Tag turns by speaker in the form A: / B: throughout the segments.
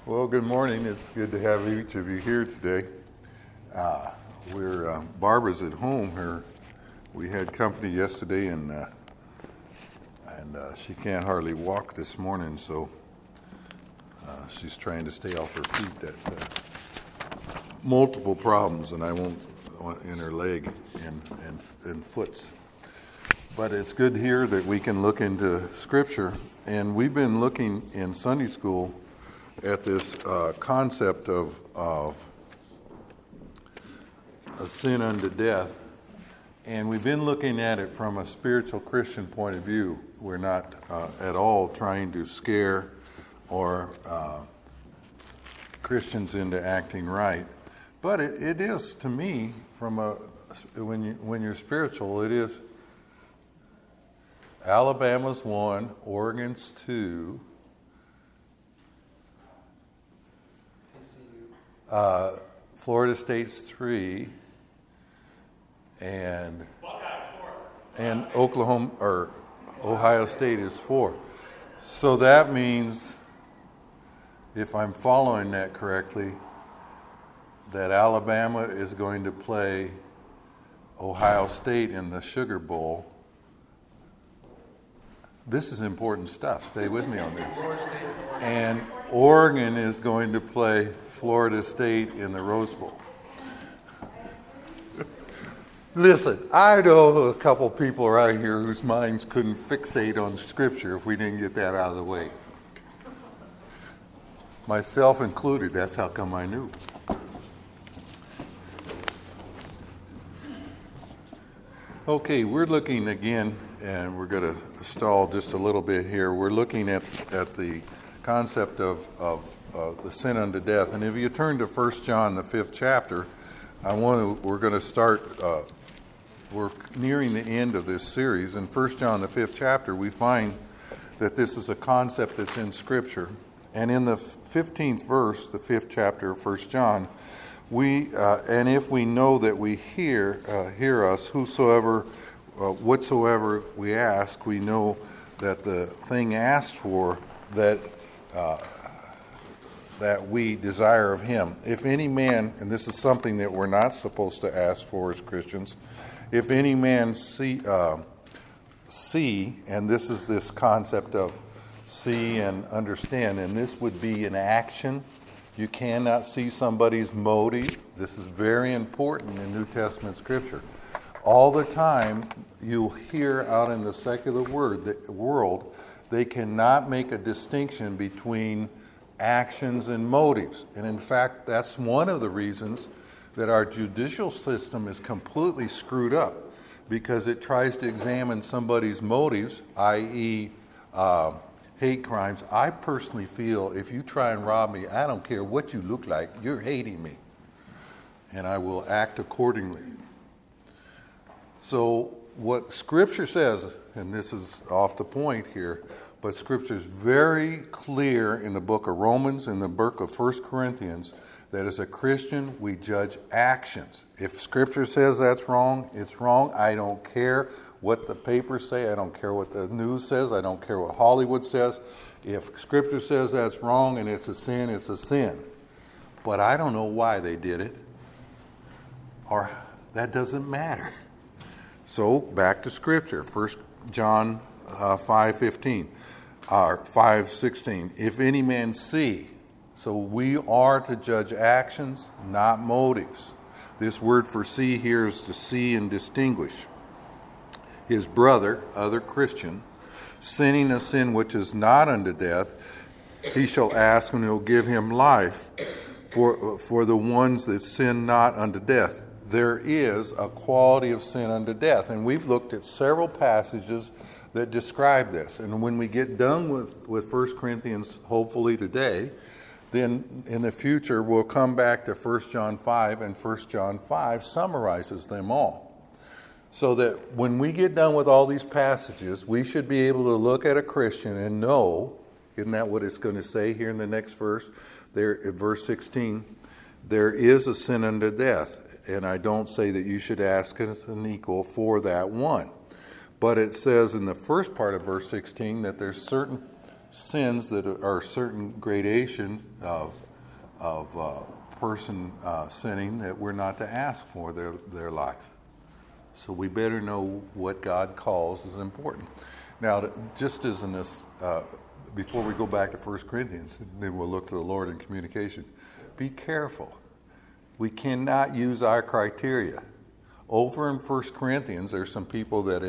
A: Well, good morning. It's good to have each of you here today. Barbara's at home here. We had company yesterday, and she can't hardly walk this morning, so she's trying to stay off her feet. That multiple problems, and I won't in her leg and foots. But it's good here that we can look into Scripture, and we've been looking in Sunday school at this concept of a sin unto death, and we've been looking at it from a spiritual Christian point of view. We're not at all trying to scare or Christians into acting right, but it is, to me, when you're spiritual, it is Alabama's 1, Oregon's 2. Florida State's 3, and Oklahoma or Ohio State is 4. So that means, if I'm following that correctly, that Alabama is going to play Ohio State in the Sugar Bowl. This is important stuff. Stay with me on this. And Oregon is going to play Florida State in the Rose Bowl. Listen, I know a couple people right here whose minds couldn't fixate on Scripture if we didn't get that out of the way. Myself included, that's how come I knew. Okay, we're looking again, and we're going to stall just a little bit here. We're looking at the concept of the sin unto death. And if you turn to 1 John, the 5th chapter, we're going to start, we're nearing the end of this series. In 1 John, the 5th chapter, we find that this is a concept that's in Scripture. And in the 15th verse, the 5th chapter of 1 John, and if we know that we hear us, whatsoever we ask, we know that the thing asked for that we desire of him. If any man, and this is something that we're not supposed to ask for as Christians, if any man see, and this is this concept of see and understand, and this would be an action. You cannot see somebody's motive. This is very important in New Testament Scripture. All the time you'll hear out in the secular world, they cannot make a distinction between actions and motives. And in fact, that's one of the reasons that our judicial system is completely screwed up, because it tries to examine somebody's motives, i.e., hate crimes. I personally feel if you try and rob me, I don't care what you look like, you're hating me. And I will act accordingly. So what Scripture says, and this is off the point here, but Scripture is very clear in the book of Romans, in the book of 1 Corinthians, that as a Christian, we judge actions. If Scripture says that's wrong, it's wrong. I don't care what the papers say. I don't care what the news says. I don't care what Hollywood says. If Scripture says that's wrong and it's a sin, it's a sin. But I don't know why they did it, or that doesn't matter. So back to Scripture, 1 John 5:15, or 5:16. If any man see, so we are to judge actions, not motives. This word for see here is to see and distinguish. His brother, other Christian, sinning a sin which is not unto death, he shall ask, and he'll give him life for the ones that sin not unto death. There is a quality of sin unto death, and we've looked at several passages that describe this. And when we get done with 1 Corinthians, hopefully today, then in the future we'll come back to 1 John 5, and 1 John 5 summarizes them all. So that when we get done with all these passages, we should be able to look at a Christian and know, isn't that what it's going to say here in the next verse? There, in verse 16, there is a sin unto death. And I don't say that you should ask as an equal for that one. But it says in the first part of verse 16 that there's certain sins that are certain gradations of person sinning that we're not to ask for their life. So we better know what God calls is important. Now, just as in this, before we go back to 1 Corinthians, then we'll look to the Lord in communication. Be careful. We cannot use our criteria. Over in 1 Corinthians, there's some people that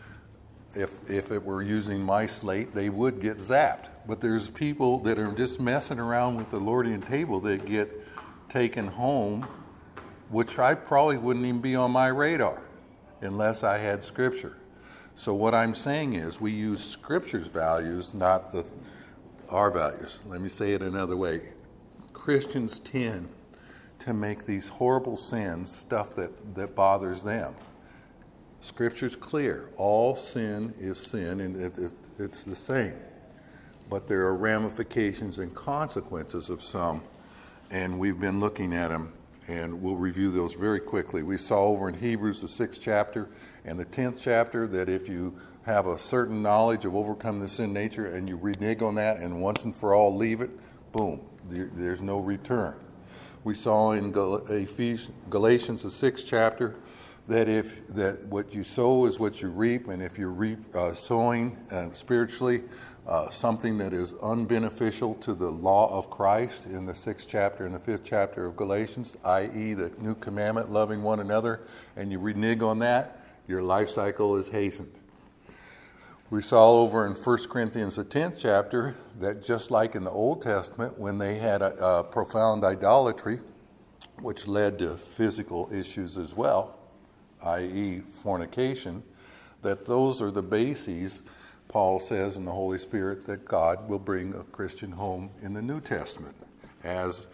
A: if it were using my slate, they would get zapped. But there's people that are just messing around with the Lordian table that get taken home, which I probably wouldn't even be on my radar unless I had Scripture. So what I'm saying is we use Scripture's values, not our values. Let me say it another way. Christians tend to make these horrible sins stuff that bothers them. Scripture's clear. All sin is sin, and it's the same. But there are ramifications and consequences of some, and we've been looking at them, and we'll review those very quickly. We saw over in Hebrews, the 6th chapter and the 10th chapter, that if you have a certain knowledge of overcoming the sin nature and you renege on that and once and for all leave it, boom, there's no return. We saw in Galatians, the 6th chapter, that what you sow is what you reap, and if you sowing spiritually something that is unbeneficial to the law of Christ in the 6th chapter and the 5th chapter of Galatians, i.e. the new commandment, loving one another, and you renege on that, your life cycle is hastened. We saw over in 1 Corinthians, the 10th chapter, that just like in the Old Testament, when they had a profound idolatry, which led to physical issues as well, i.e. fornication, that those are the bases, Paul says in the Holy Spirit, that God will bring a Christian home in the New Testament, as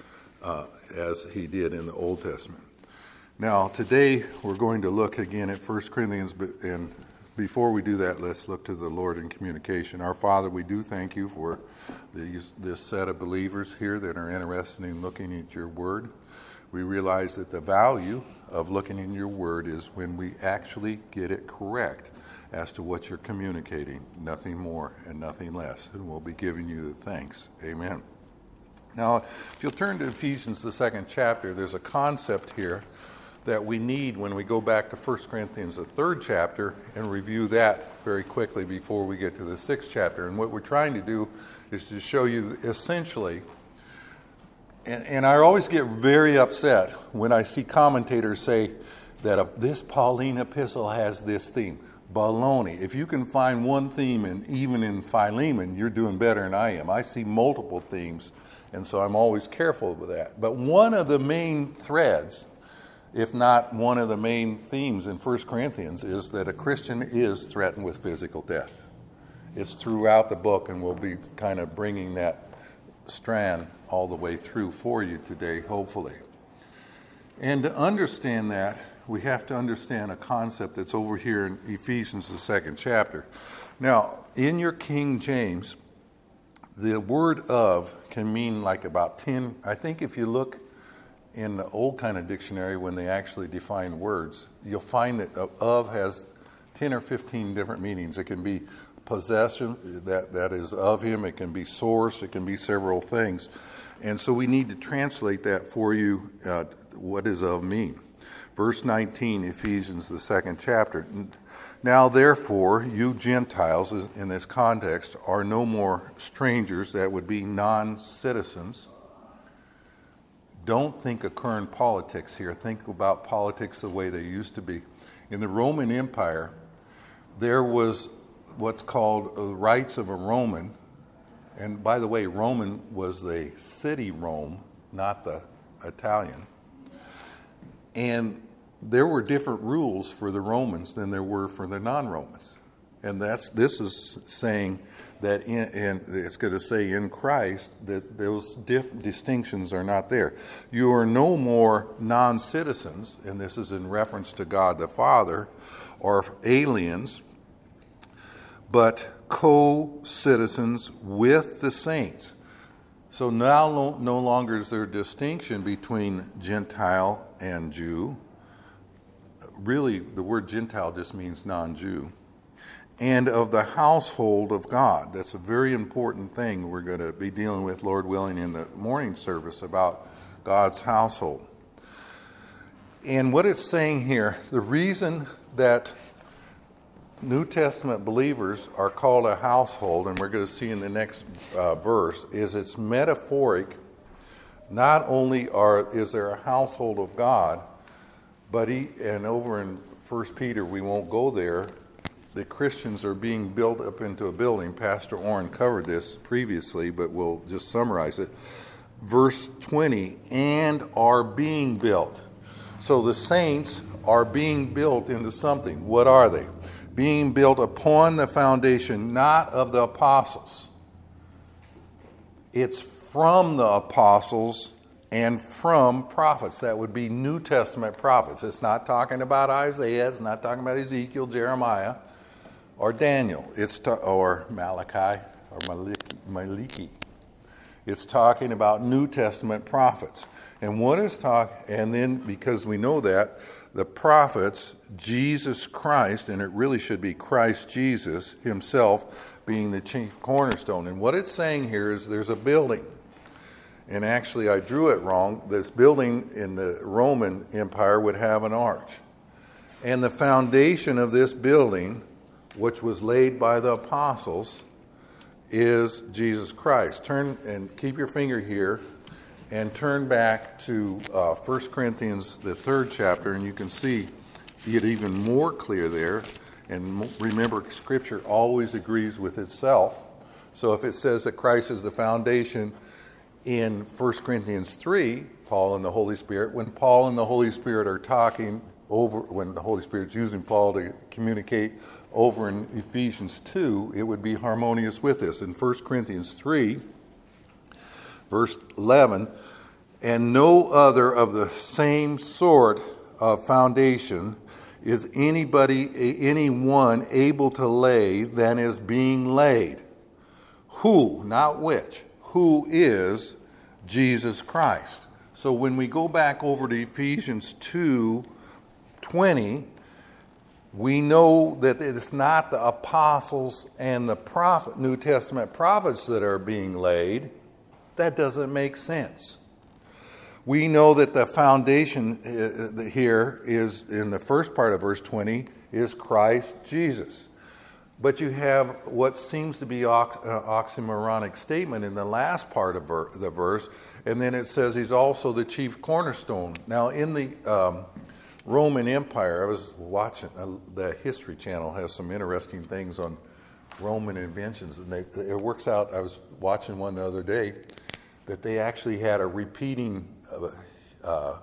A: he did in the Old Testament. Now, today we're going to look again at 1 Corinthians, and before we do that, let's look to the Lord in communication. Our Father, we do thank you for this set of believers here that are interested in looking at your word. We realize that the value of looking in your word is when we actually get it correct as to what you're communicating, nothing more and nothing less. And we'll be giving you the thanks. Amen. Now, if you'll turn to Ephesians, the 2nd chapter, there's a concept here that we need when we go back to 1 Corinthians, the 3rd chapter, and review that very quickly before we get to the 6th chapter. And what we're trying to do is to show you essentially, and I always get very upset when I see commentators say that this Pauline epistle has this theme. Baloney. If you can find one theme, and even in Philemon, you're doing better than I am. I see multiple themes, and so I'm always careful with that. But one of the main threads, if not one of the main themes in 1 Corinthians, is that a Christian is threatened with physical death. It's throughout the book, and we'll be kind of bringing that strand all the way through for you today, hopefully. And to understand that, we have to understand a concept that's over here in Ephesians, the 2nd chapter. Now, in your King James, the word of can mean like about 10. I think if you look in the old kind of dictionary when they actually define words, you'll find that of has 10 or 15 different meanings. It can be possession, that is of him. It can be source. It can be several things. And so we need to translate that for you, what does of mean. Verse 19, Ephesians, the 2nd chapter. Now, therefore, you Gentiles, in this context, are no more strangers, that would be non-citizens. Don't think of current politics here. Think about politics the way they used to be. In the Roman Empire, there was what's called the rights of a Roman. And by the way, Roman was the city Rome, not the Italian. And there were different rules for the Romans than there were for the non-Romans. And this is saying that it's going to say in Christ that those distinctions are not there. You are no more non-citizens, and this is in reference to God the Father, or aliens, but co-citizens with the saints. So now no longer is there a distinction between Gentile and Jew. Really, the word Gentile just means non-Jew. and of the household of God. That's a very important thing we're going to be dealing with, Lord willing, in the morning service about God's household. And what it's saying here, the reason that New Testament believers are called a household, and we're going to see in the next verse, is it's metaphoric. Not only is there a household of God, but and over in 1 Peter, we won't go there, the Christians are being built up into a building. Pastor Orrin covered this previously, but we'll just summarize it. Verse 20, and are being built. So the saints are being built into something. What are they? Being built upon the foundation, not of the apostles. It's from the apostles and from prophets. That would be New Testament prophets. It's not talking about Isaiah. It's not talking about Ezekiel, Jeremiah, or Daniel. Or Malachi, or Maliki. It's talking about New Testament prophets. And and then because we know that, the prophets, Jesus Christ, and it really should be Christ Jesus himself being the chief cornerstone. And what it's saying here is there's a building. And actually I drew it wrong. This building in the Roman Empire would have an arch. And the foundation of this building, which was laid by the apostles, is Jesus Christ. Turn and keep your finger here and turn back to 1 Corinthians, the 3rd chapter, and you can see it even more clear there. And remember, Scripture always agrees with itself. So if it says that Christ is the foundation in 1 Corinthians 3, Paul and the Holy Spirit, when Paul and the Holy Spirit are talking over, when the Holy Spirit's using Paul to communicate over in Ephesians 2, it would be harmonious with this. In 1 Corinthians 3, verse 11, and no other of the same sort of foundation is anyone able to lay than is being laid. Who, not which, who is Jesus Christ. So when we go back over to Ephesians 2:20, we know that it's not the apostles and the New Testament prophets that are being laid. That doesn't make sense. We know that the foundation here is, in the first part of verse 20, is Christ Jesus. But you have what seems to be an oxymoronic statement in the last part of the verse, and then it says he's also the chief cornerstone. Now, in the Roman Empire, I was watching, the History Channel has some interesting things on Roman inventions, and it works out. I was watching one the other day that they actually had a repeating a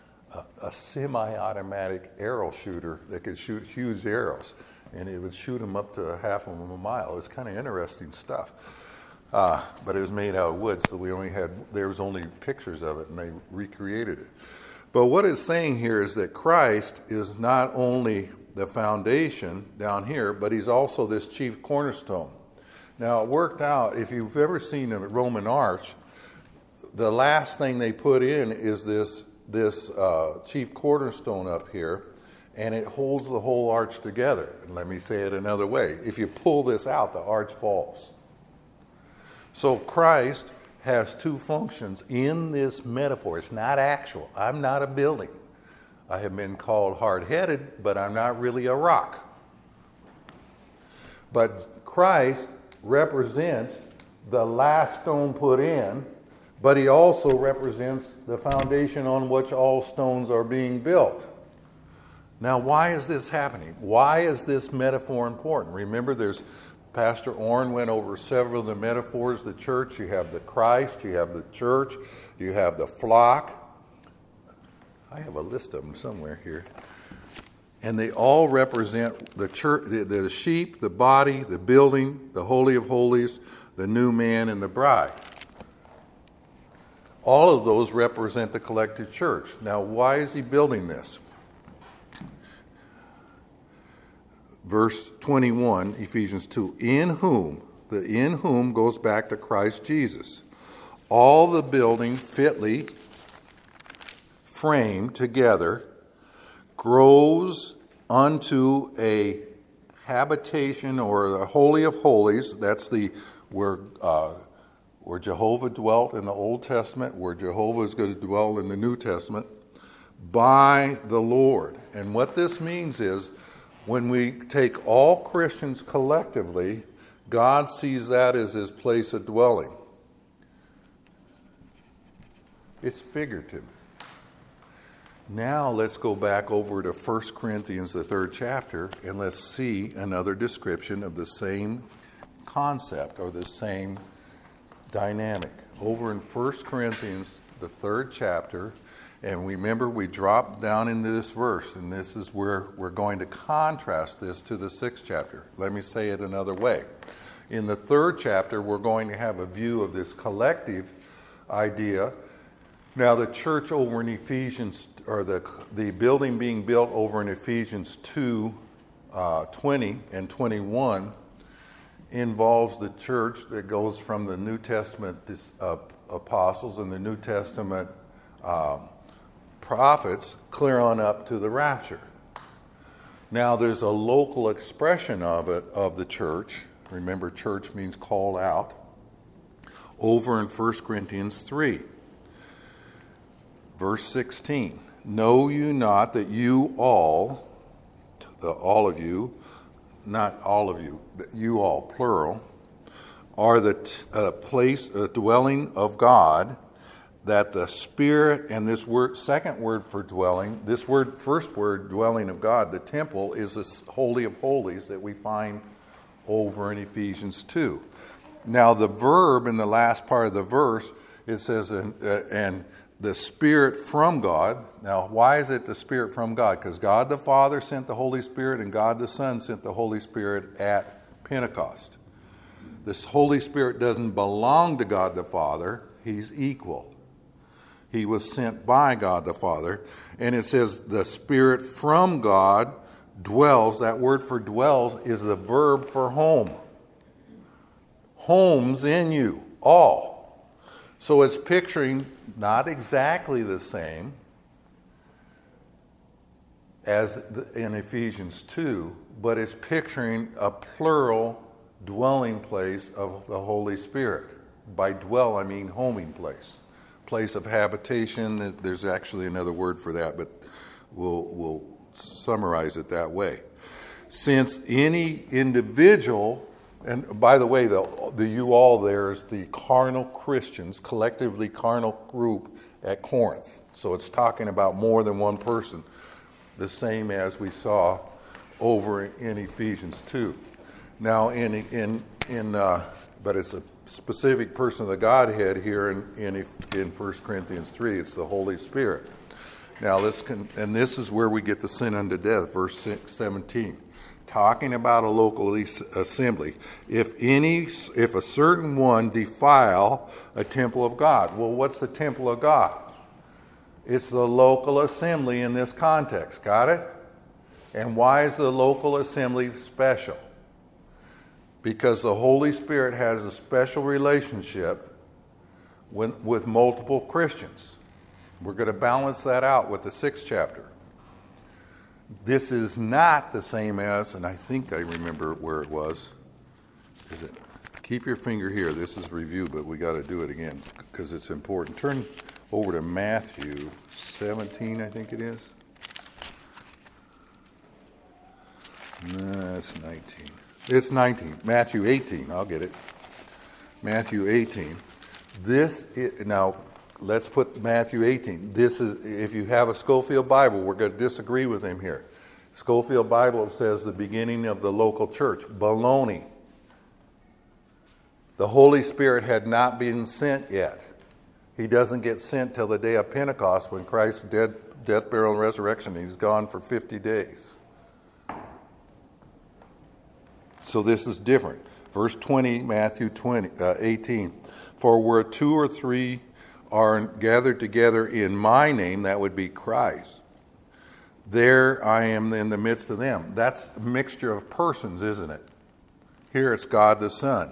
A: semi-automatic arrow shooter that could shoot huge arrows, and it would shoot them up to a half of a mile. It was kind of interesting stuff, but it was made out of wood, so there was only pictures of it, and they recreated it. But what it's saying here is that Christ is not only the foundation down here, but he's also this chief cornerstone. Now, it worked out, if you've ever seen a Roman arch, the last thing they put in is this chief cornerstone up here, and it holds the whole arch together. And let me say it another way. If you pull this out, the arch falls. So Christ has two functions in this metaphor. It's not actual. I'm not a building. I have been called hard-headed, but I'm not really a rock. But Christ represents the last stone put in, but he also represents the foundation on which all stones are being built. Now, why is this happening? Why is this metaphor important? Remember, Pastor Orrin went over several of the metaphors of the church. You have the Christ, you have the church, you have the flock. I have a list of them somewhere here. And they all represent the church, the sheep, the body, the building, the Holy of Holies, the new man, and the bride. All of those represent the collective church. Now, why is he building this? Verse 21, Ephesians 2, in whom goes back to Christ Jesus. All the building fitly framed together grows unto a habitation or the Holy of Holies. That's where Jehovah dwelt in the Old Testament, where Jehovah is going to dwell in the New Testament, by the Lord. And what this means is, when we take all Christians collectively, God sees that as his place of dwelling. It's figurative. Now let's go back over to 1 Corinthians, the 3rd chapter, and let's see another description of the same concept or the same dynamic. Over in 1 Corinthians, the 3rd chapter, and remember we dropped down into this verse, and this is where we're going to contrast this to the 6th chapter. Let me say it another way. In the 3rd chapter, we're going to have a view of this collective idea. Now, the church over in Ephesians, or the building being built over in Ephesians 2, 20 and 21, involves the church that goes from the New Testament apostles and the New Testament prophets clear on up to the rapture. Now, there's a local expression of it, of the church. Remember, church means called out. Over in 1 Corinthians 3. Verse 16, know you not that you all of you, not all of you, but you all, plural, are the place, dwelling of God, that the Spirit, and this word, second word for dwelling, this word, first word, dwelling of God, the temple, is this Holy of Holies that we find over in Ephesians 2. Now the verb in the last part of the verse, it says, and the Spirit from God. Now, why is it the Spirit from God? Because God the Father sent the Holy Spirit and God the Son sent the Holy Spirit at Pentecost. This Holy Spirit doesn't belong to God the Father. He's equal. He was sent by God the Father. And it says the Spirit from God dwells. That word for dwells is the verb for home. Homes in you, all. So it's picturing not exactly the same as in Ephesians 2, but it's picturing a plural dwelling place of the Holy Spirit. By dwell, I mean homing place, place of habitation. There's actually another word for that, but we'll summarize it that way. Since any individual, and by the way, the you all there is the carnal Christians, collectively carnal group at Corinth. So it's talking about more than one person, the same as we saw over in Ephesians 2. Now, but it's a specific person of the Godhead here in 1 Corinthians 3. It's the Holy Spirit. Now, and this is where we get the sin unto death, verse 17. Talking about a local assembly. If a certain one defile a temple of God. Well, what's the temple of God? It's the local assembly in this context. Got it? And why is the local assembly special? Because the Holy Spirit has a special relationship with multiple Christians. We're going to balance that out with the 6th chapter. This is not the same as, and I think I remember where it was. Is it? Keep your finger here. This is review, but we got to do it again because it's important. Turn over to Matthew 17, I think it is. No, it's 19. It's 19. Matthew 18. I'll get it. Matthew 18. Now, let's put Matthew 18. This is, if you have a Scofield Bible, we're going to disagree with him here. Scofield Bible says the beginning of the local church. Baloney. The Holy Spirit had not been sent yet. He doesn't get sent till the day of Pentecost when Christ's death, burial, and resurrection. He's gone for 50 days. So this is different. Verse 20, Matthew 18. For where 2 or 3 are gathered together in my name, that would be Christ, there I am in the midst of them. That's a mixture of persons, isn't it? Here it's God the Son.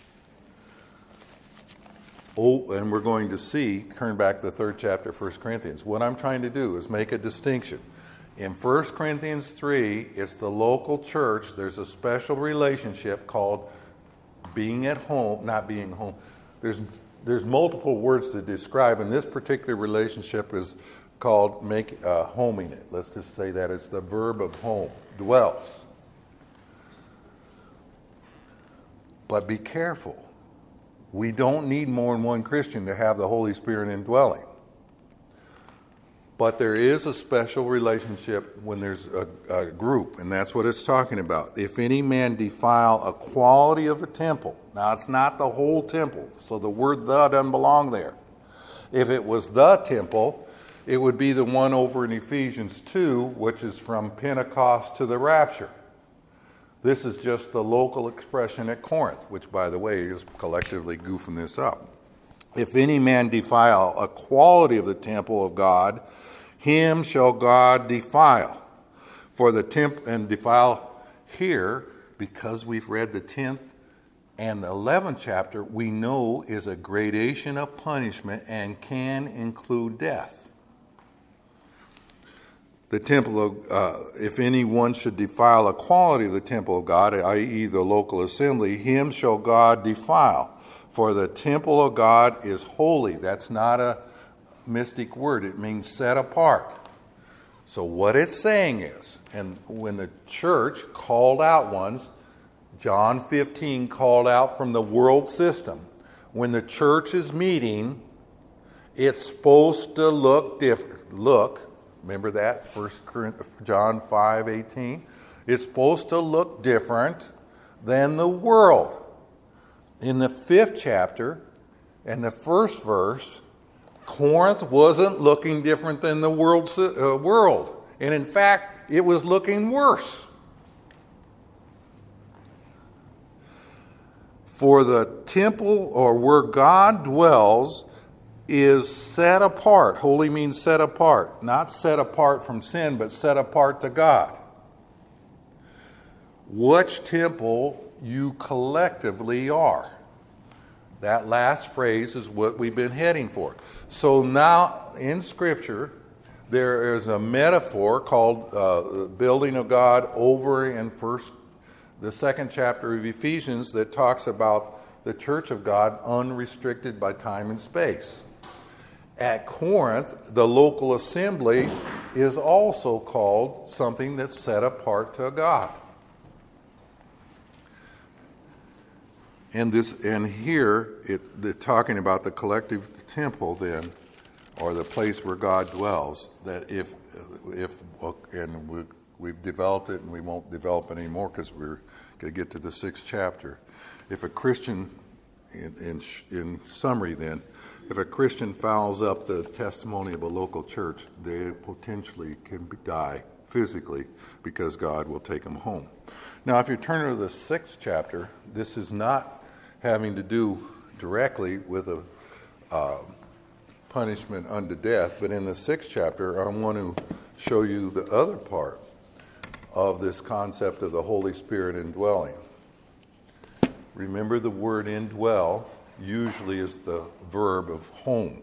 A: Oh, and we're going to see, turn back to the 3rd chapter of 1 Corinthians. What I'm trying to do is make a distinction. In 1 Corinthians 3, it's the local church. There's a special relationship called being at home, not being home. There's multiple words to describe, and this particular relationship is called homing it. Let's just say that it's the verb of home, dwells. But be careful. We don't need more than one Christian to have the Holy Spirit indwelling. But there is a special relationship when there's a group, and that's what it's talking about. If any man defile a quality of a temple, now it's not the whole temple, so the word the doesn't belong there. If it was the temple, it would be the one over in Ephesians 2, which is from Pentecost to the rapture. This is just the local expression at Corinth, which, by the way, is collectively goofing this up. If any man defile a quality of the temple of God, him shall God defile. For the temple, and defile here, because we've read the 10th and the 11th chapter, we know is a gradation of punishment and can include death. The temple of, if anyone should defile a quality of the temple of God, i.e. the local assembly, him shall God defile. For the temple of God is holy. That's not a mystic word. It means set apart. So what it's saying is, and when the church called out ones, John 15 called out from the world system. When the church is meeting, it's supposed to look different. Remember that? John 5:18. It's supposed to look different than the world. In the 5th chapter and the 1st verse, Corinth wasn't looking different than the world. And in fact, it was looking worse. For the temple, or where God dwells, is set apart. Holy means set apart. Not set apart from sin, but set apart to God. Which temple you collectively are. That last phrase is what we've been heading for. So now in Scripture, there is a metaphor called the building of God over in the 2nd chapter of Ephesians that talks about the church of God unrestricted by time and space. At Corinth, the local assembly is also called something that's set apart to God. And here, they're talking about the collective temple then, or the place where God dwells, that we've developed it and we won't develop it anymore because we're going to get to the 6th chapter. If a Christian, in summary then, if a Christian fouls up the testimony of a local church, they potentially can die physically because God will take them home. Now, if you turn to the 6th chapter, this is not having to do directly with a punishment unto death, but in the 6th chapter, I want to show you the other part of this concept of the Holy Spirit indwelling. Remember, the word indwell usually is the verb of home.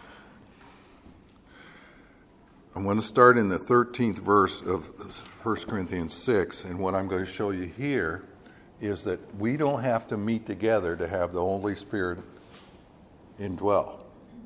A: I'm going to start in the 13th verse of 1 Corinthians 6, and what I'm going to show you here is that we don't have to meet together to have the Holy Spirit indwell.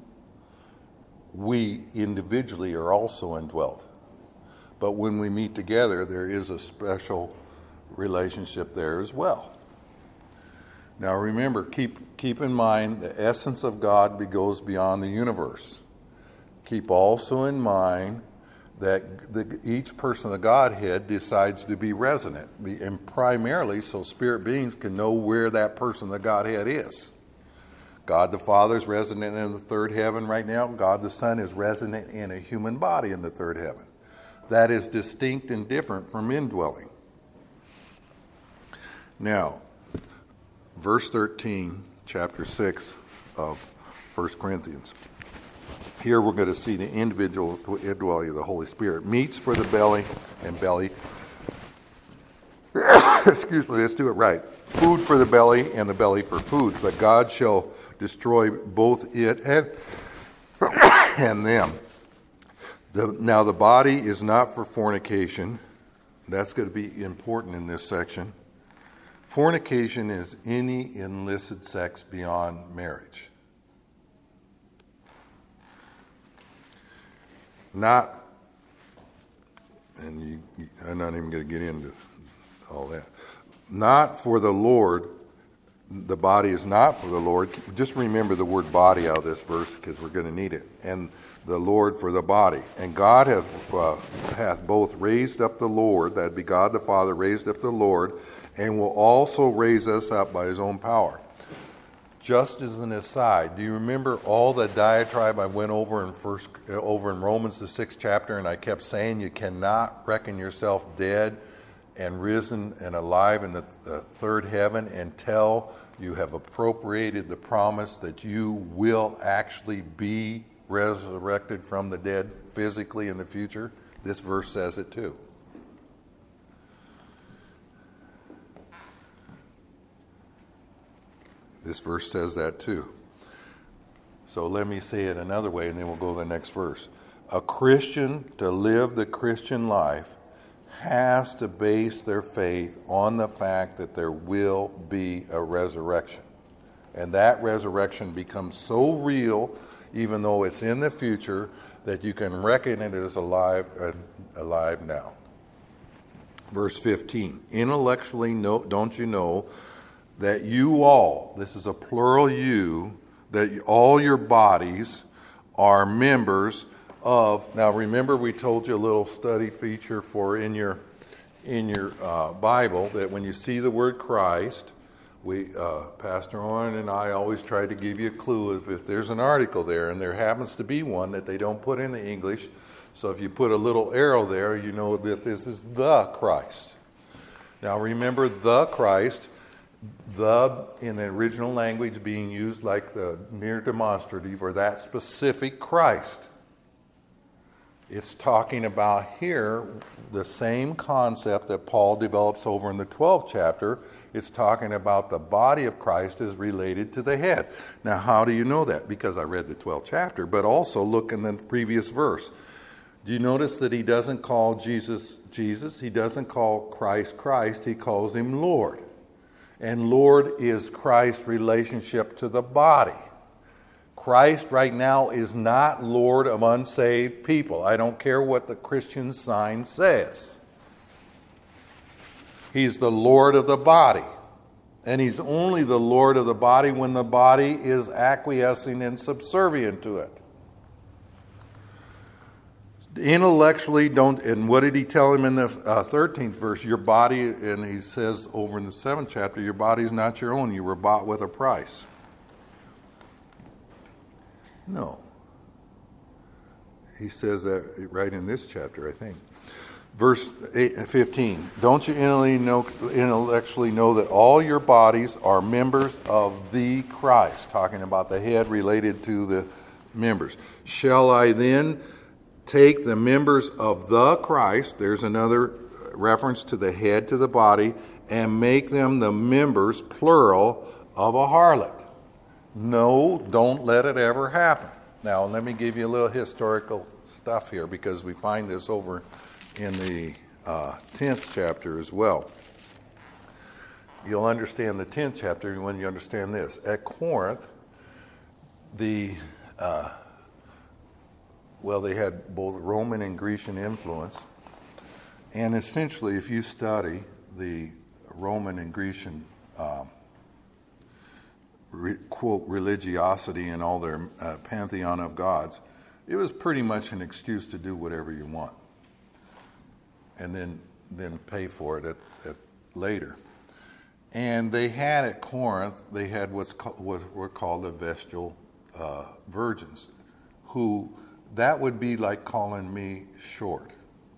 A: We individually are also indwelt. But when we meet together, there is a special relationship there as well. Now remember, keep in mind the essence of God goes beyond the universe. Keep also in mind that each person of the Godhead decides to be resident, and primarily so spirit beings can know where that person of the Godhead is. God the Father is resident in the 3rd heaven right now. God the Son is resident in a human body in the 3rd heaven. That is distinct and different from indwelling. Now, verse 13, chapter 6 of 1 Corinthians. Here we're going to see the individual indwelling of the Holy Spirit. Meats for the belly and belly. Excuse me, let's do it right. Food for the belly and the belly for food. But God shall destroy both it and them. Now the body is not for fornication. That's going to be important in this section. Fornication is any illicit sex beyond marriage. Not, and I'm not even going to get into all that. Not for the Lord. The body is not for the Lord. Just remember the word body out of this verse because we're going to need it. And the Lord for the body. And God hath both raised up the Lord, that'd be God the Father, raised up the Lord, and will also raise us up by his own power. Just as an aside, do you remember all the diatribe I went over in Romans the 6th chapter, and I kept saying you cannot reckon yourself dead and risen and alive in the third heaven until you have appropriated the promise that you will actually be resurrected from the dead physically in the future? This verse says it too. This verse says that too. So let me say it another way and then we'll go to the next verse. A Christian, to live the Christian life, has to base their faith on the fact that there will be a resurrection. And that resurrection becomes so real, even though it's in the future, that you can reckon it as alive now. Verse 15, intellectually don't you know that you all, this is a plural you, that all your bodies are members of. Now remember we told you a little study feature for in your Bible that when you see the word Christ, Pastor Oren and I always try to give you a clue if there's an article there, and there happens to be one that they don't put in the English. So if you put a little arrow there, you know that this is the Christ. Now remember the Christ, the in the original language being used like the mere demonstrative or that specific Christ. It's talking about here the same concept that Paul develops over in the 12th chapter. It's talking about the body of Christ is related to the head. Now, how do you know that? Because I read the 12th chapter, but also look in the previous verse. Do you notice that he doesn't call Jesus, Jesus? He doesn't call Christ, Christ. He calls him Lord. And Lord is Christ's relationship to the body. Christ right now is not Lord of unsaved people. I don't care what the Christian sign says. He's the Lord of the body. And he's only the Lord of the body when the body is acquiescing and subservient to it. Intellectually don't, and what did he tell him in the 13th verse? Your body, and he says over in the 7th chapter, your body is not your own. You were bought with a price. No. He says that right in this chapter, I think. Verse 15. Don't you intellectually know that all your bodies are members of the Christ? Talking about the head related to the members. Shall I then take the members of the Christ, there's another reference to the head, to the body, and make them the members, plural, of a harlot? No, don't let it ever happen. Now, let me give you a little historical stuff here because we find this over in the 10th chapter as well. You'll understand the 10th chapter when you understand this. At Corinth, they had both Roman and Grecian influence. And essentially, if you study the Roman and Grecian quote, religiosity and all their pantheon of gods, it was pretty much an excuse to do whatever you want. And then pay for it at later. And they had at Corinth, they had what were called the Vestal virgins, who, that would be like calling me short.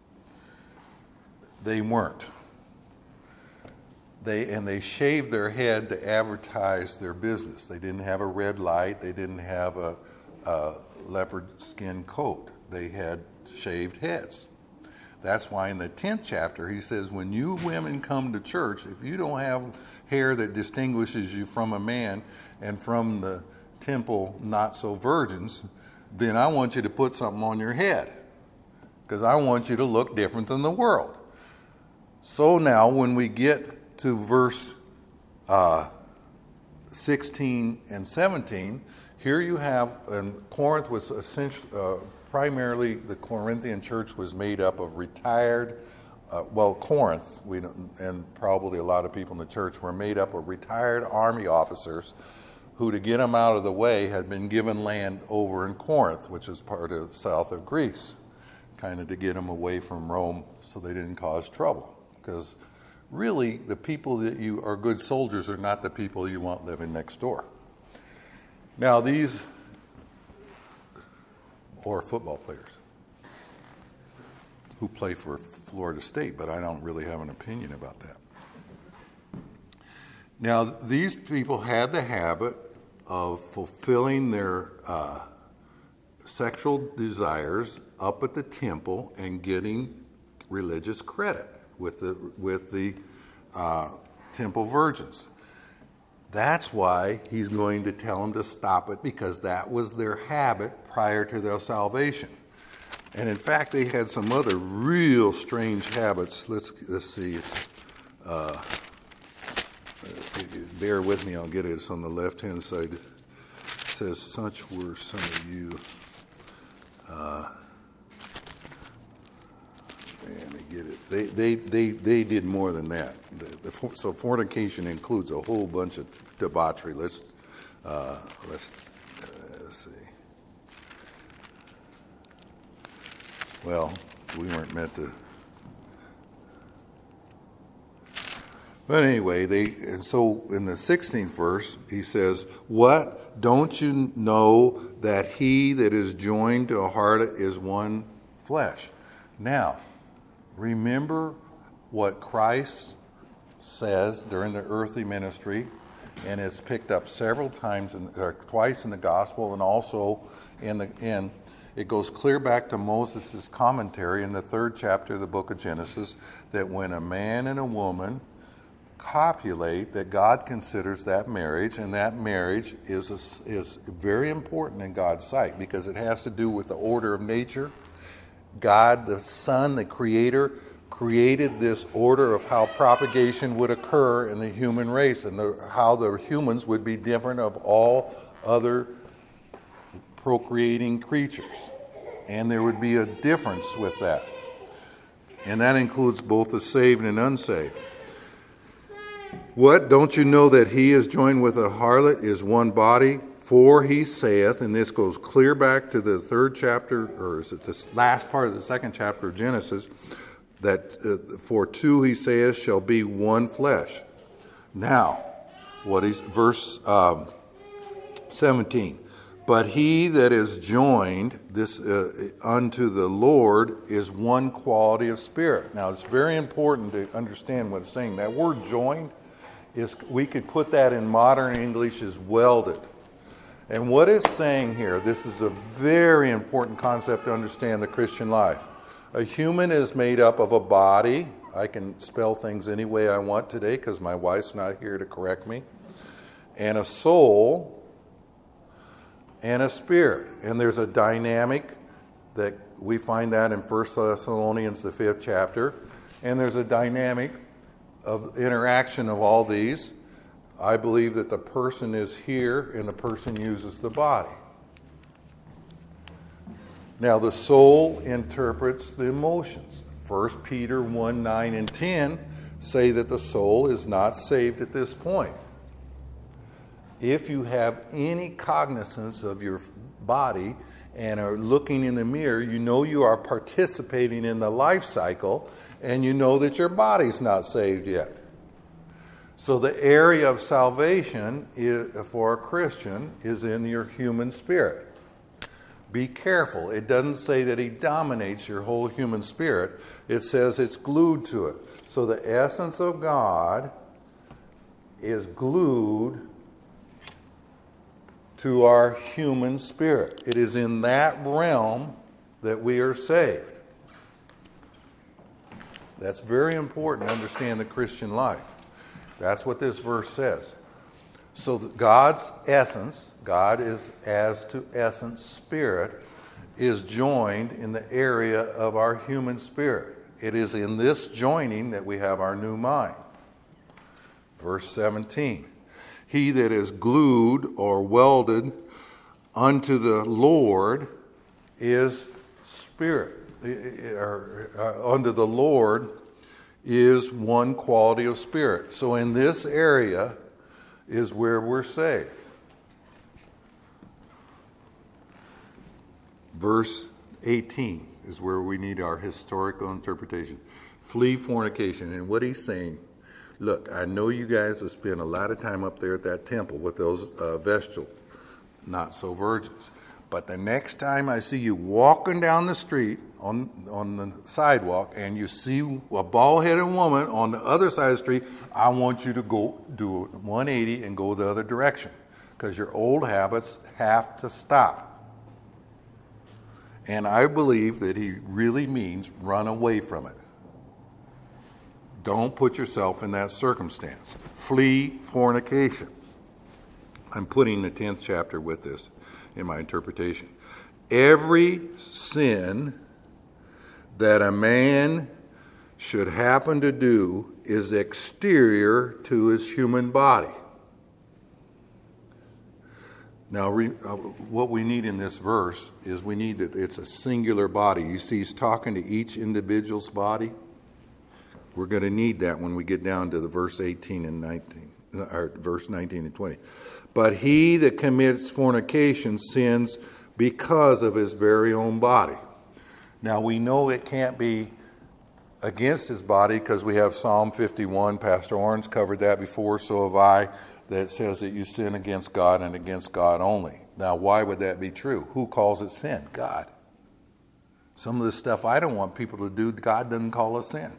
A: They weren't. They shaved their head to advertise their business. They didn't have a red light. They didn't have a leopard skin coat. They had shaved heads. That's why in the 10th chapter he says, when you women come to church, if you don't have hair that distinguishes you from a man and from the temple not so virgins, then I want you to put something on your head. because I want you to look different than the world. So now when we get to verse 16 and 17, here you have, and Corinth was essentially, primarily the Corinthian church was made up of retired, Corinth, and probably a lot of people in the church were made up of retired army officers who, to get them out of the way, had been given land over in Corinth, which is part of south of Greece, kind of to get them away from Rome so they didn't cause trouble. Because really, the people that you are good soldiers are not the people you want living next door. Now these, or football players who play for Florida State, but I don't really have an opinion about that. Now, these people had the habit of fulfilling their sexual desires up at the temple and getting religious credit with the temple virgins. That's why he's going to tell them to stop it, because that was their habit prior to their salvation. And in fact, they had some other real strange habits. Let's see. Bear with me, I'll get it. It's on the left-hand side. It says, such were some of you. Let me get it. They did more than that. So fornication includes a whole bunch of debauchery. Let's see. Well, we weren't meant to. But anyway, so in the 16th verse, he says, "What? Don't you know that he that is joined to a harlot is one flesh?" Now, remember what Christ says during the earthly ministry, and it's picked up several times, twice in the gospel, and also it goes clear back to Moses' commentary in the 3rd chapter of the book of Genesis, that when a man and a woman copulate, that God considers that marriage, and that marriage is very important in God's sight because it has to do with the order of nature. God, the Son, the Creator, created this order of how propagation would occur in the human race, and how the humans would be different of all other procreating creatures. And there would be a difference with that. And that includes both the saved and unsaved. What? Don't you know that he is joined with a harlot is one body? For he saith, and this goes clear back to the 3rd chapter, or is it this last part of the 2nd chapter of Genesis, that for two, he saith, shall be one flesh. Now, what is verse 17? But he that is joined unto the Lord is one quality of spirit. Now, it's very important to understand what it's saying. That word joined, we could put that in modern English as welded. And what it's saying here, this is a very important concept to understand the Christian life. A human is made up of a body. I can spell things any way I want today because my wife's not here to correct me. And a soul and a spirit. And there's a dynamic that we find that in 1 Thessalonians, the 5th chapter. And there's a dynamic of interaction of all these. I believe that the person is here and the person uses the body. Now, the soul interprets the emotions. 1 Peter 1, 9, and 10 say that the soul is not saved at this point. If you have any cognizance of your body and are looking in the mirror, you know you are participating in the life cycle, and you know that your body's not saved yet. So the area of salvation for a Christian is in your human spirit. Be careful. It doesn't say that he dominates your whole human spirit. It says it's glued to it. So the essence of God is glued to our human spirit. It is in that realm that we are saved. That's very important to understand the Christian life. That's what this verse says. So God's essence, God is as to essence spirit, is joined in the area of our human spirit. It is in this joining that we have our new mind. Verse 17. He that is glued or welded unto the Lord is spirit. Unto the Lord is one quality of spirit. So in this area is where we're saved. Verse 18 is where we need our historical interpretation. Flee fornication. And what he's saying, look, I know you guys have spent a lot of time up there at that temple with those vestal, not so virgins. But the next time I see you walking down the street on the sidewalk and you see a bald-headed woman on the other side of the street, I want you to go do 180 and go the other direction, because your old habits have to stop. And I believe that he really means run away from it. Don't put yourself in that circumstance. Flee fornication. I'm putting the 10th chapter with this in my interpretation. Every sin that a man should happen to do is exterior to his human body. Now, what we need in this verse is we need that it's a singular body. You see, he's talking to each individual's body. We're going to need that when we get down to the verse 18 and 19, or verse 19 and 20. But he that commits fornication sins because of his very own body. Now, we know it can't be against his body because we have Psalm 51. Pastor Oren's covered that before, so have I, that says that you sin against God and against God only. Now, why would that be true? Who calls it sin? God. Some of the stuff I don't want people to do, God doesn't call it sin.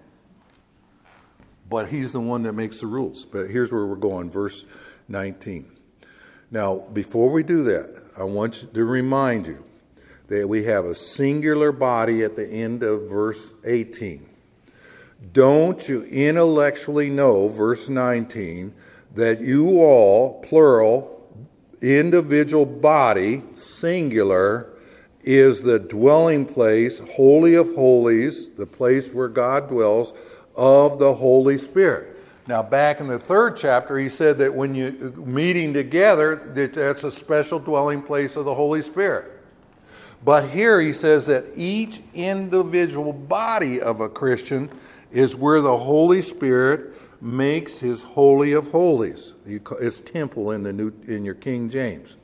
A: But he's the one that makes the rules. But here's where we're going, verse 19. Now, before we do that, I want to remind you that we have a singular body at the end of verse 18. Don't you intellectually know, verse 19, that you all, plural, individual body, singular, is the dwelling place, holy of holies, the place where God dwells, of the Holy Spirit. Now, back in the 3rd chapter, he said that when you're meeting together, that's a special dwelling place of the Holy Spirit. But here he says that each individual body of a Christian is where the Holy Spirit makes his holy of holies. It's temple in your King James.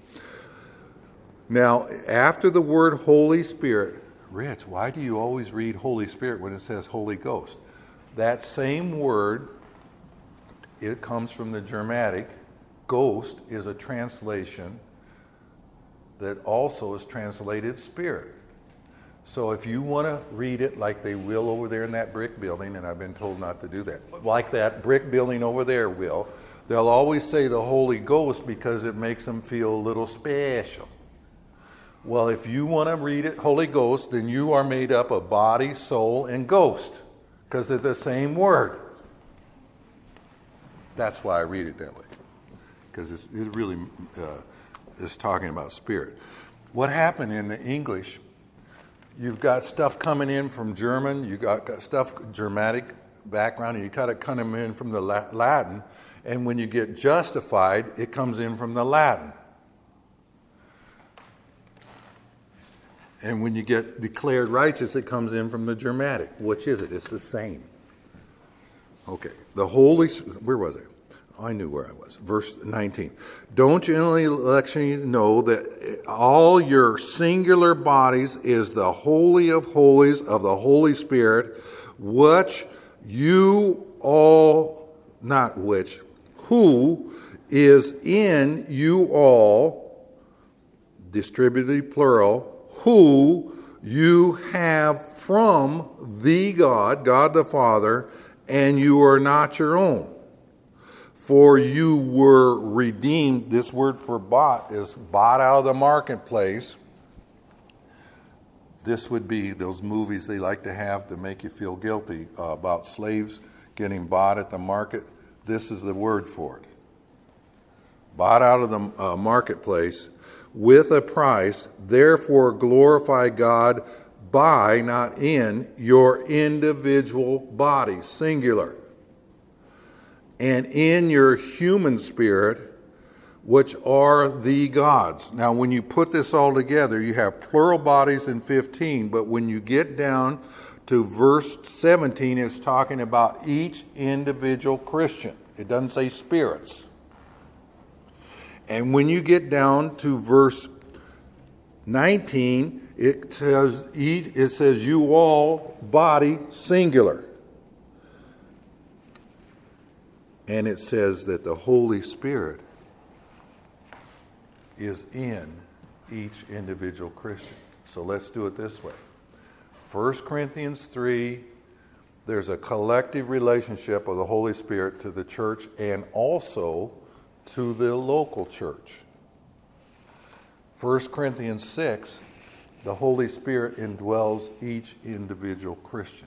A: Now, after the word Holy Spirit, Rich, why do you always read Holy Spirit when it says Holy Ghost? That same word, it comes from the Germanic. Ghost is a translation that also is translated spirit. So if you want to read it like they will over there in that brick building, and I've been told not to do that, like that brick building over there will, they'll always say the Holy Ghost because it makes them feel a little special. Well, if you want to read it Holy Ghost, then you are made up of body, soul, and ghost, because they're the same word. That's why I read it that way, because it really is talking about spirit. What happened in the English, you've got stuff coming in from German, you got stuff Germanic background, and you got it coming in from the Latin, and when you get justified, it comes in from the Latin. And when you get declared righteous, it comes in from the Germanic. Which is it? It's the same. Okay. The Holy... Where was I? I knew where I was. Verse 19. Don't you intellectually know that all your singular bodies is the Holy of Holies of the Holy Spirit, which you all... Not which. Who is in you all, distributed plural, who you have from the God, God the Father, and you are not your own. For you were redeemed. This word for bought is bought out of the marketplace. This would be those movies they like to have to make you feel guilty about slaves getting bought at the market. This is the word for it. Bought out of the marketplace with a price. Therefore glorify God by, not in, your individual body, singular, and in your human spirit, which are the gods. Now, when you put this all together, you have plural bodies in 15, but when you get down to verse 17, it's talking about each individual Christian. It doesn't say spirits. And when you get down to verse 19, it says you all, body, singular. And it says that the Holy Spirit is in each individual Christian. So let's do it this way. 1 Corinthians 3, there's a collective relationship of the Holy Spirit to the church and also to the local church. 1 Corinthians 6, the Holy Spirit indwells each individual Christian.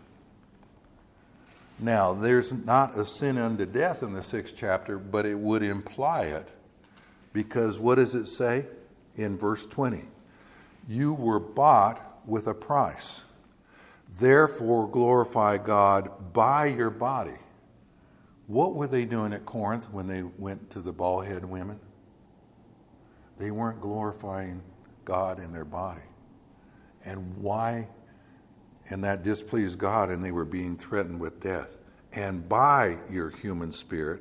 A: Now, there's not a sin unto death in the 6th chapter, but it would imply it. Because what does it say in verse 20? You were bought with a price. Therefore glorify God by your body. What were they doing at Corinth when they went to the bald-head women? They weren't glorifying God in their body. And why? And that displeased God, and they were being threatened with death. And by your human spirit,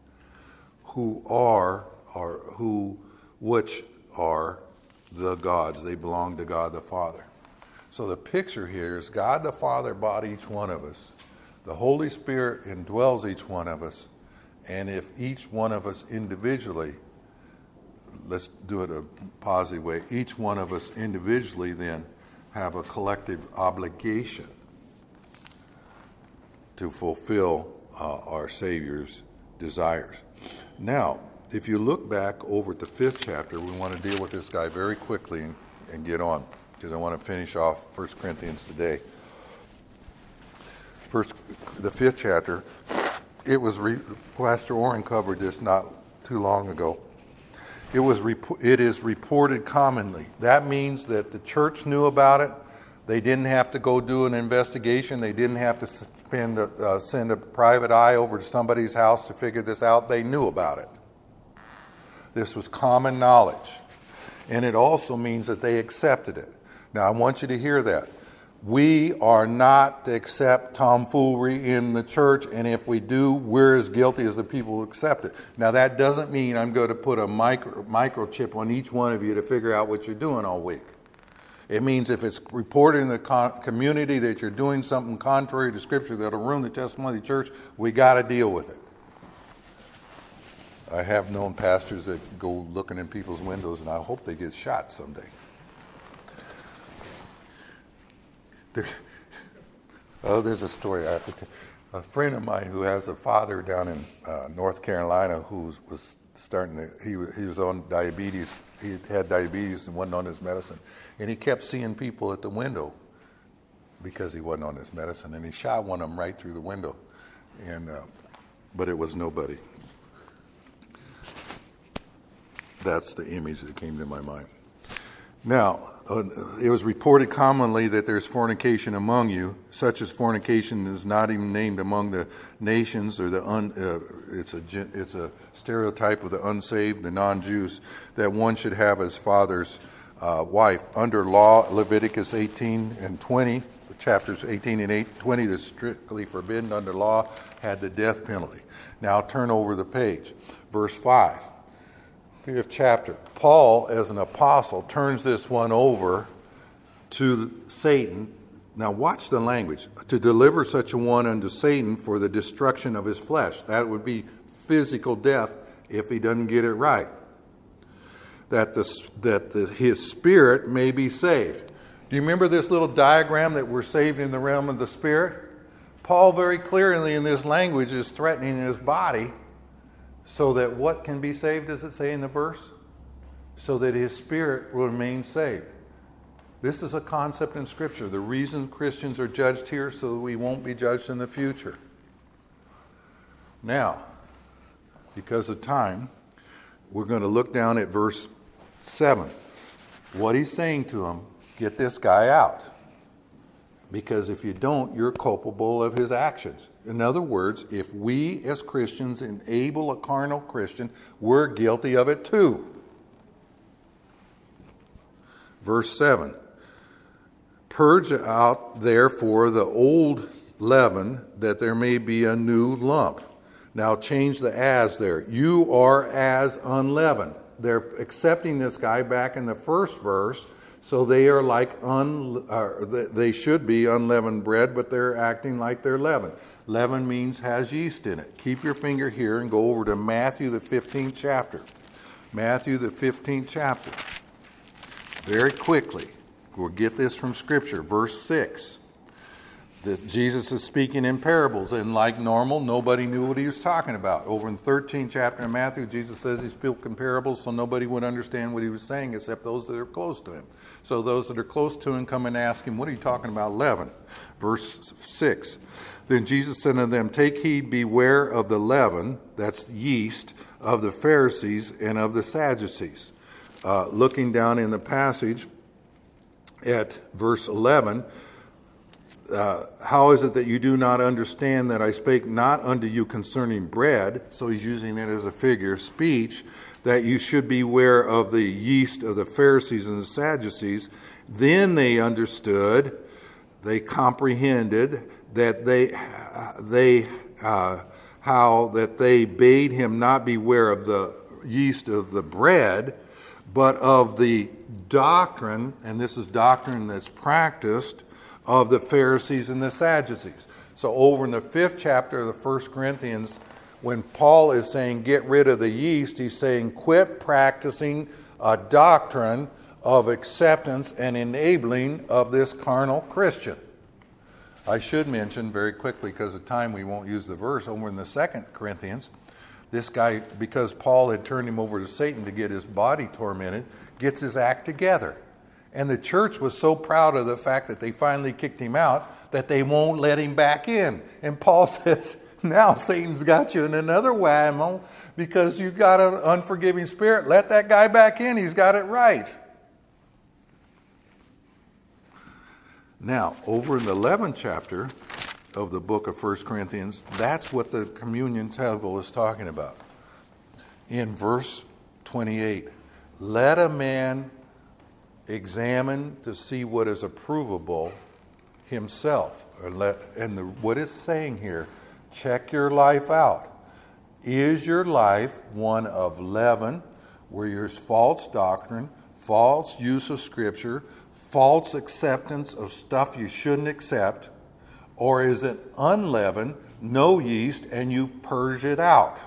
A: which are the gods. They belong to God the Father. So the picture here is God the Father bought each one of us. The Holy Spirit indwells each one of us. And if each one of us individually, let's do it a positive way, each one of us individually then have a collective obligation to fulfill our Savior's desires. Now, if you look back over at the 5th chapter, we want to deal with this guy very quickly and get on, because I want to finish off 1 Corinthians today. The 5th chapter, Pastor Orrin covered this not too long ago. It is reported commonly. That means that the church knew about it. They didn't have to go do an investigation. They didn't have to send a private eye over to somebody's house to figure this out. They knew about it. This was common knowledge. And it also means that they accepted it. Now, I want you to hear that. We are not to accept tomfoolery in the church, and if we do, we're as guilty as the people who accept it. Now, that doesn't mean I'm going to put a microchip on each one of you to figure out what you're doing all week. It means if it's reported in the community that you're doing something contrary to Scripture that'll ruin the testimony of the church, we got to deal with it. I have known pastors that go looking in people's windows, and I hope they get shot someday. There's a story I have to tell. A friend of mine who has a father down in North Carolina who was he was on diabetes. He had diabetes and wasn't on his medicine. And he kept seeing people at the window because he wasn't on his medicine. And he shot one of them right through the window. But it was nobody. That's the image that came to my mind. Now, it was reported commonly that there's fornication among you, such as fornication is not even named among the nations, or it's a stereotype of the unsaved, the non-Jews, that one should have his father's wife. Under law, Leviticus 18 and 20, chapters 18 and 20, that's strictly forbidden under law, had the death penalty. Now turn over the page. Verse 5. 5th chapter. Paul, as an apostle, turns this one over to Satan. Now watch the language. To deliver such a one unto Satan for the destruction of his flesh. That would be physical death if he doesn't get it right. That his spirit may be saved. Do you remember this little diagram that we're saved in the realm of the spirit? Paul very clearly in this language is threatening his body. So that what can be saved, does it say in the verse? So that his spirit will remain saved. This is a concept in Scripture. The reason Christians are judged here so that we won't be judged in the future. Now, because of time, we're going to look down at verse 7. what he's saying to them, get this guy out. Because if you don't, you're culpable of his actions. In other words, if we as Christians enable a carnal Christian, we're guilty of it too. Verse 7. Purge out therefore the old leaven, that there may be a new lump. Now change the as there. You are as unleavened. They're accepting this guy back in the first verse, so they are like they should be unleavened bread, but they're acting like they're leavened. Leaven means has yeast in it. Keep your finger here and go over to Matthew the 15th chapter. Matthew the 15th chapter. Very quickly. We'll get this from Scripture. Verse 6. That Jesus is speaking in parables, and like normal, nobody knew what he was talking about. Over in the 13th chapter of Matthew, Jesus says he spoke in parables, so nobody would understand what he was saying except those that are close to him. So those that are close to him come and ask him, what are you talking about, leaven? Verse 6. Then Jesus said unto them, take heed, beware of the leaven, that's yeast, of the Pharisees and of the Sadducees. Looking down in the passage at verse 11, how is it that you do not understand that I spake not unto you concerning bread? So he's using it as a figure of speech, that you should beware of the yeast of the Pharisees and the Sadducees. Then they understood, they comprehended that how that they bade him not beware of the yeast of the bread, but of the doctrine, and this is doctrine that's practiced, of the Pharisees and the Sadducees. So over in the 5th chapter of the 1 Corinthians, when Paul is saying get rid of the yeast, he's saying quit practicing a doctrine of acceptance and enabling of this carnal Christian. I should mention very quickly, because of time we won't use the verse, over in the 2 Corinthians, this guy, because Paul had turned him over to Satan to get his body tormented, gets his act together. And the church was so proud of the fact that they finally kicked him out that they won't let him back in. And Paul says, now Satan's got you in another whammo because you got an unforgiving spirit. Let that guy back in. He's got it right. Now, over in the 11th chapter of the book of 1 Corinthians, that's what the communion table is talking about. In verse 28, let a man examine to see what is approvable himself. What it's saying here, check your life out. Is your life one of leaven, where there's false doctrine, false use of Scripture, false acceptance of stuff you shouldn't accept, or is it unleavened, no yeast, and you purge it out?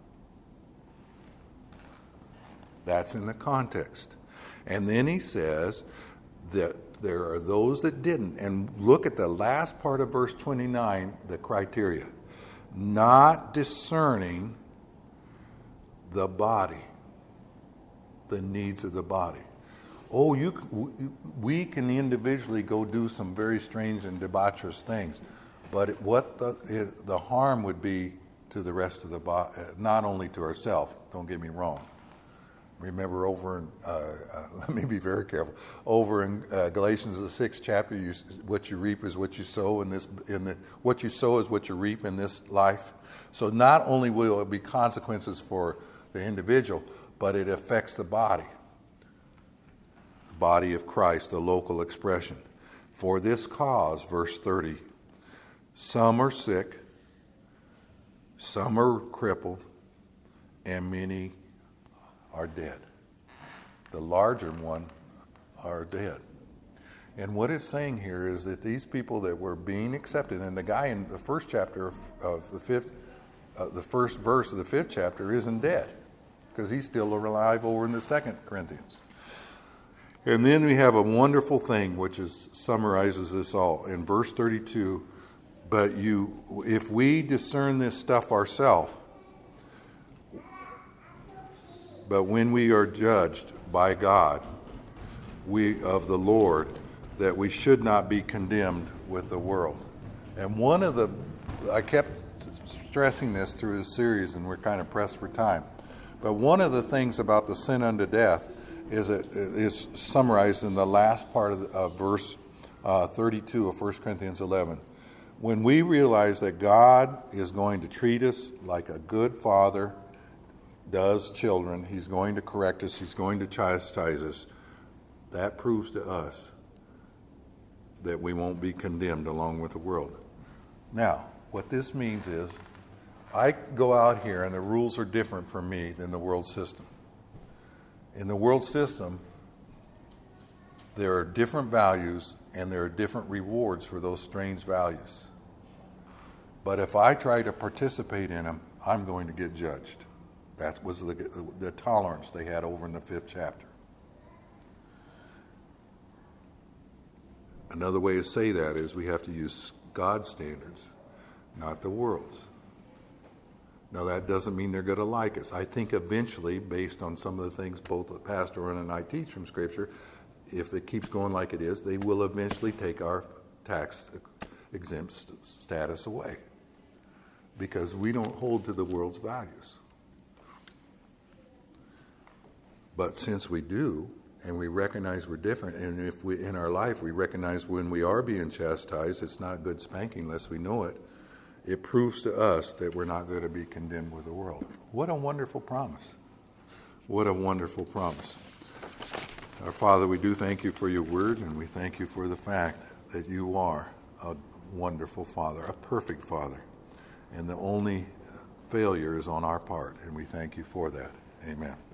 A: That's in the context. And then he says that there are those that didn't. And look at the last part of verse 29, the criteria. Not discerning the body, the needs of the body. Oh, we can individually go do some very strange and debaucherous things. But what the harm would be to the rest of the body, not only to ourselves, don't get me wrong. Remember over in, let me be very careful, over in Galatians the 6th chapter, what you reap is what you sow what you sow is what you reap in this life. So not only will it be consequences for the individual, but it affects the body of Christ, the local expression. For this cause, verse 30, some are sick, some are crippled, and many are dead. The larger one are dead. And what it's saying here is that these people that were being accepted, and the guy in the first chapter of the first verse of the 5th chapter isn't dead, because he's still alive over in the 2 Corinthians. And then we have a wonderful thing which summarizes this all in verse 32. But if we discern this stuff ourselves, but when we are judged by God, we of the Lord, that we should not be condemned with the world. And I kept stressing this through the series, and we're kind of pressed for time. But one of the things about the sin unto death is summarized in the last part of verse 32 of 1 Corinthians 11. When we realize that God is going to treat us like a good father does children, he's going to correct us, he's going to chastise us, that proves to us that we won't be condemned along with the world. Now, what this means is, I go out here and the rules are different for me than the world system. In the world system, there are different values and there are different rewards for those strange values. But if I try to participate in them, I'm going to get judged. That was the tolerance they had over in the 5th chapter. Another way to say that is we have to use God's standards, not the world's. Now, that doesn't mean they're going to like us. I think eventually, based on some of the things both the pastor and I teach from Scripture, if it keeps going like it is, they will eventually take our tax-exempt status away because we don't hold to the world's values. But since we do, and we recognize we're different, and if we in our life we recognize when we are being chastised, it's not good spanking unless we know it, it proves to us that we're not going to be condemned with the world. What a wonderful promise. What a wonderful promise. Our Father, we do thank you for your word, and we thank you for the fact that you are a wonderful Father, a perfect Father, and the only failure is on our part, and we thank you for that. Amen.